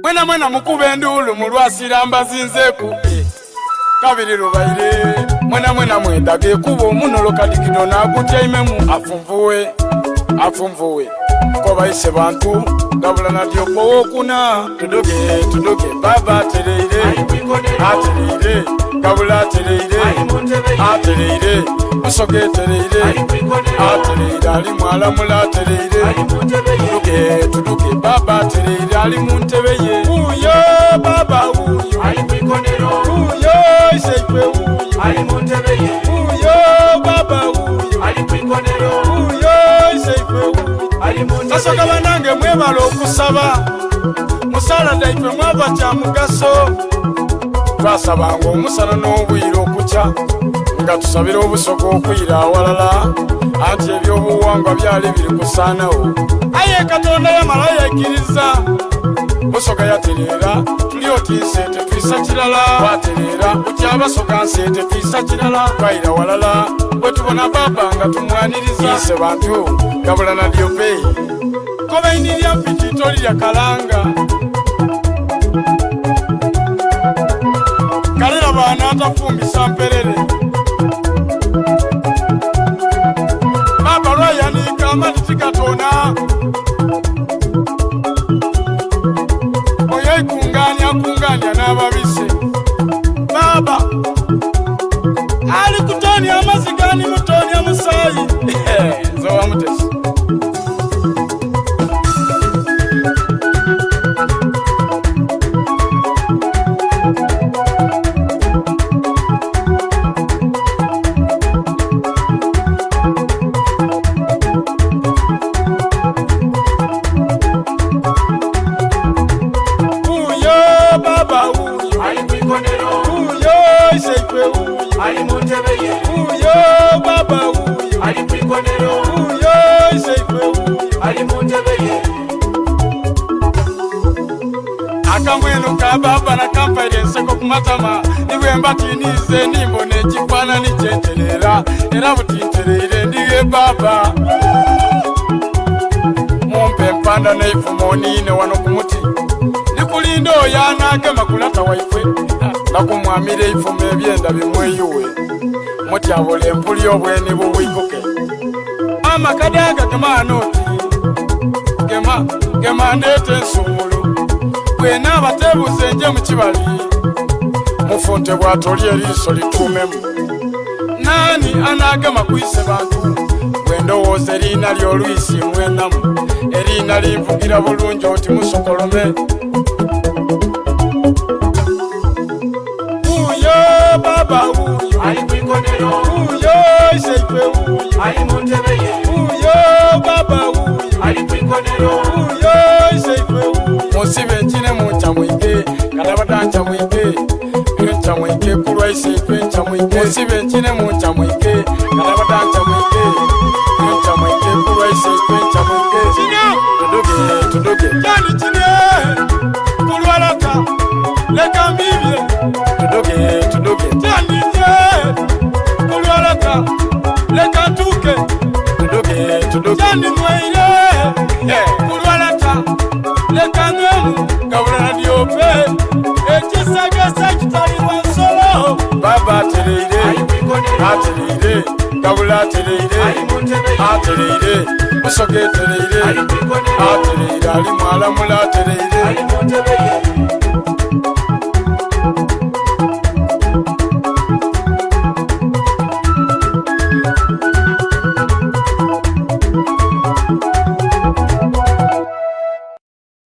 mwena mukube ndulu mulwasira mbazinzeku kabiri lubaire mwena mwendage kubo muno kadikido nakutyaimemu afumvuwe kobaise bantu gabula nadyo powokuna tudoge baba atereire gabula atereire musoge atereire ali mwalamula atereire tudoge baba atereire ali muntebe ye uyo baba uyo uyo iseipe uyo ali muntebe ye uyo baba uyo uyo iseipe uyo sasa kabanange mwebala okusaba musala daipe mwaba kya mugaso twasabanga omusana n'obwire okukya nga tusabira obusogo okwira awalala anti ebyobuwangwa byali biri kusaanawo aye katonda yamala yaikiriza busoga yatereera tuli otiise tetwisa kirala twatereera okyabasoga nsente twisa kirala twayira walala bwe tubona baba nga tumwaniriza ise bantu gabula nadyo peyi kobainirya mpiti tolirya kalanga kalera baana atafumbisa mperere baba lwayanika amatiti gatona kunganya n'ababise baba ali kutonya amazigani mutonya musayi zowa mutesi ali muntebe ye uyo baba uyo ali kwikonero uyo iseipe uyo ali muntebe ye akamweno ka baba na kampaire nseko kumatama niwe mbatinize nimbone ekifaananyi kyenterera era butintereire ndiye baba mumpe mpanda neifumo niine wano ku muti nikulinda oyo anaagema kulata waifwe nakumwamira eifumo ebyenda bimweyuwe mutyabula empuli obweni bubwikuke amakadaga gemaanoti gema ndeeta ensumulu bwena abatebuze nje mu kibali mufunte bwatoli eriiso lituumemu naani anaagema kwise bantu bwendowooza eriina ly'olwisi mwenamu eriina linvugira bulungi oti musokolome baba uyo ali kwikonero uyo iseipe uyo ali muntebe ye uyo baba uyo ali kwikonero uyo iseipe uyo musibe nkine muncamwike kalabada ncamwike ncamwike kulwa iseipe ncamwike musibe nkine muncamwike kalabada ncamwike ncamwike kulwa iseipe ncamwike tudoge kandi kine kulwalaka leka mbibye tudoge tandije kulwalaka leka ntuke tudoge kandi mwaire kulwalaka leka ngemu gabula nadyope ekisagasa kitaliwa nsolo baba atereire gabula atereire musoge atereire ali mwalamula atereire